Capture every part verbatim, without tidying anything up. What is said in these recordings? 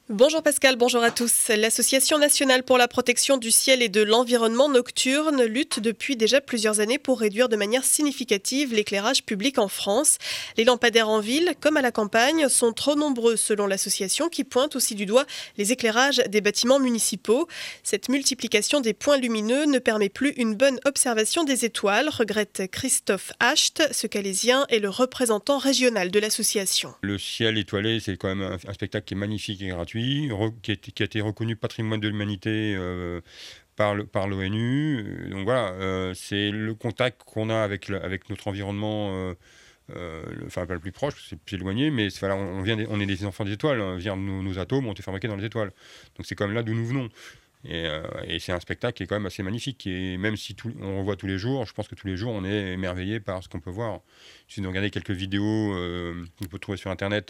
Bonjour Pascal, bonjour à tous. L'Association nationale pour la protection du ciel et de l'environnement nocturne lutte depuis déjà plusieurs années pour réduire de manière significative l'éclairage public en France. Les lampadaires en ville, comme à la campagne, sont trop nombreux selon l'association qui pointe aussi du doigt les éclairages des bâtiments municipaux. Cette multiplication des points lumineux ne permet plus une bonne observation des étoiles, regrette Christophe Hacht. Ce Calaisien est le représentant régional de l'association. Le ciel étoilé, c'est quand même un, un spectacle qui est magnifique et gratuit. Qui a, été, qui a été reconnu patrimoine de l'humanité euh, par, le, par l'ONU. Donc voilà, euh, c'est le contact qu'on a avec, le, avec notre environnement, euh, euh, enfin pas le plus proche, c'est plus éloigné, mais c'est, voilà, on, vient des, on est des enfants des étoiles, hein, vient, nos, nos atomes ont été fabriqués dans les étoiles. Donc c'est quand même là d'où nous venons. Et, euh, et c'est un spectacle qui est quand même assez magnifique. Et même si tout, on revoit tous les jours, je pense que tous les jours, on est émerveillé par ce qu'on peut voir. Il suffit de regarder quelques vidéos euh, qu'on peut trouver sur Internet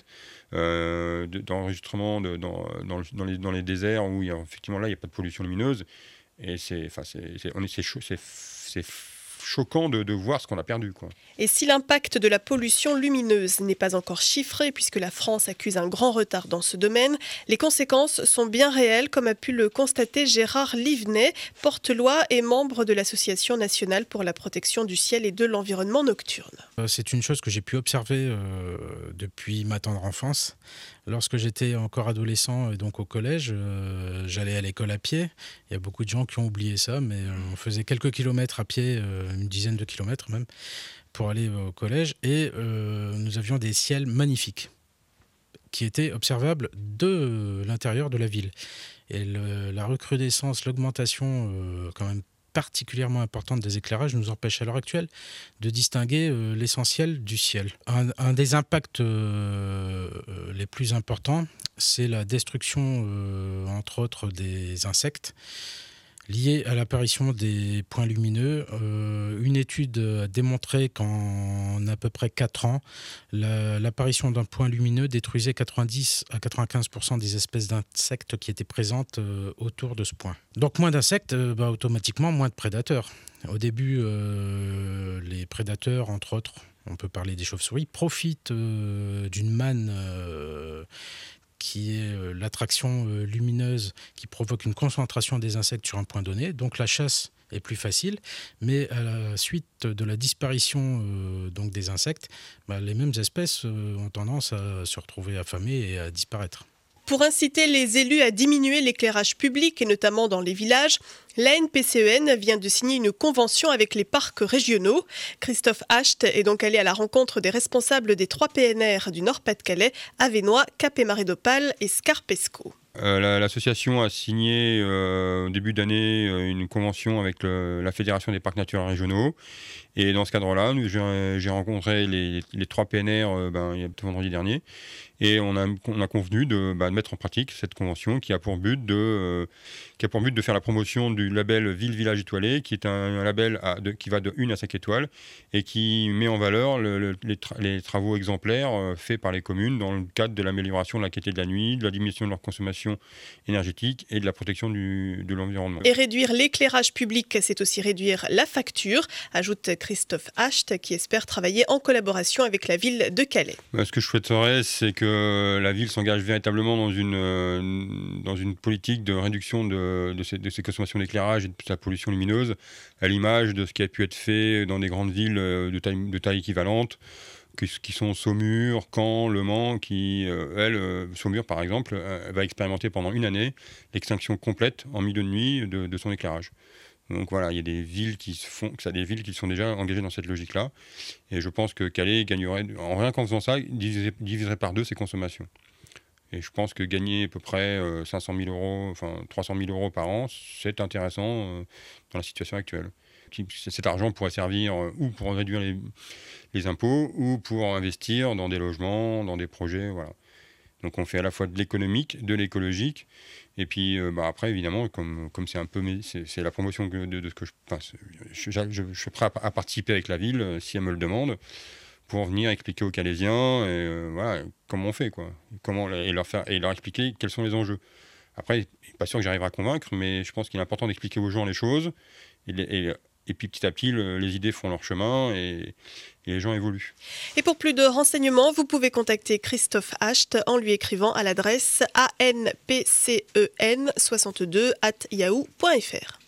euh, de, d'enregistrement de, dans, dans, dans, les, dans les déserts où il y a, effectivement là, il n'y a pas de pollution lumineuse. Et c'est, enfin, c'est, c'est, on est, c'est, chaud, c'est, c'est choquant de, de voir ce qu'on a perdu, quoi. Et si l'impact de la pollution lumineuse n'est pas encore chiffré, puisque la France accuse un grand retard dans ce domaine, les conséquences sont bien réelles, comme a pu le constater Gérard Livenet, porte-loi et membre de l'Association nationale pour la protection du ciel et de l'environnement nocturne. C'est une chose que j'ai pu observer euh, depuis ma tendre enfance. Lorsque j'étais encore adolescent et donc au collège, euh, j'allais à l'école à pied. Il y a beaucoup de gens qui ont oublié ça, mais on faisait quelques kilomètres à pied, euh, une dizaine de kilomètres même, pour aller au collège. Et euh, nous avions des ciels magnifiques qui étaient observables de l'intérieur de la ville. Et le, la recrudescence, l'augmentation euh, quand même particulièrement importante des éclairages nous empêche à l'heure actuelle de distinguer euh, l'essentiel du ciel. Un, un des impacts euh, les plus importants, c'est la destruction, euh, entre autres, des insectes liés à l'apparition des points lumineux. Euh, une étude a démontré qu'en à peu près quatre ans, la, l'apparition d'un point lumineux détruisait quatre-vingt-dix à quatre-vingt-quinze pour cent des espèces d'insectes qui étaient présentes euh, autour de ce point. Donc moins d'insectes, euh, bah, automatiquement moins de prédateurs. Au début, euh, les prédateurs, entre autres, on peut parler des chauves-souris, profitent euh, d'une manne euh, qui est euh, l'attraction euh, lumineuse qui provoque une concentration des insectes sur un point donné. Donc la chasse est plus facile, mais à la suite de la disparition euh, donc des insectes, bah, les mêmes espèces euh, ont tendance à se retrouver affamées et à disparaître. Pour inciter les élus à diminuer l'éclairage public, et notamment dans les villages, l'A N P C E N vient de signer une convention avec les parcs régionaux. Christophe Hacht est donc allé à la rencontre des responsables des trois P N R du Nord-Pas-de-Calais, Avesnois, Cap-et-Marais d'Opale et Scarpesco. Euh, la, l'association a signé euh, au début d'année euh, une convention avec le, la Fédération des parcs naturels régionaux. Et dans ce cadre-là, nous, j'ai, j'ai rencontré les, les trois P N R euh, ben, il y a vendredi dernier. Et on a, on a convenu de, bah, de mettre en pratique cette convention qui a pour but de, euh, qui a pour but de faire la promotion du label Ville-Village Étoilé, qui est un, un label à, de, qui va de une à cinq étoiles et qui met en valeur le, le, les, tra- les travaux exemplaires euh, faits par les communes dans le cadre de l'amélioration de la qualité de la nuit, de la diminution de leur consommation énergétique et de la protection du, de l'environnement. Et réduire l'éclairage public, c'est aussi réduire la facture, ajoute Christophe Hacht, qui espère travailler en collaboration avec la ville de Calais. Ce que je souhaiterais, c'est que la ville s'engage véritablement dans une, euh, dans une politique de réduction de, de, ses, de ses consommations d'éclairage et de sa pollution lumineuse, à l'image de ce qui a pu être fait dans des grandes villes de taille, de taille équivalente, qui, qui sont Saumur, Caen, Le Mans, qui, euh, elle, euh, Saumur par exemple, euh, va expérimenter pendant une année l'extinction complète en milieu de nuit de, de son éclairage. Donc voilà, il y a des villes qui se font, ça, des villes qui sont déjà engagées dans cette logique-là. Et je pense que Calais gagnerait, en rien qu'en faisant ça, diviserait, diviserait par deux ses consommations. Et je pense que gagner à peu près euh, cinq cent mille euros, enfin trois cent mille euros par an, c'est intéressant euh, dans la situation actuelle. Cet argent pourrait servir euh, ou pour réduire les, les impôts ou pour investir dans des logements, dans des projets, voilà. Donc on fait à la fois de l'économique, de l'écologique, et puis euh, bah après évidemment, comme, comme c'est un peu c'est, c'est la promotion de, de, de ce que je, enfin, je, je, je, je suis prêt à, à participer avec la ville euh, si elle me le demande, pour venir expliquer aux Calaisiens et, euh, voilà, comment on fait, quoi, comment, et, leur faire, et leur expliquer quels sont les enjeux. Après, je ne suis pas sûr que j'arriverai à convaincre, mais je pense qu'il est important d'expliquer aux gens les choses et, et Et puis petit à petit, le, les idées font leur chemin et, et les gens évoluent. Et pour plus de renseignements, vous pouvez contacter Christophe Hacht en lui écrivant à l'adresse a n p c e n soixante-deux arobase yahoo point f r.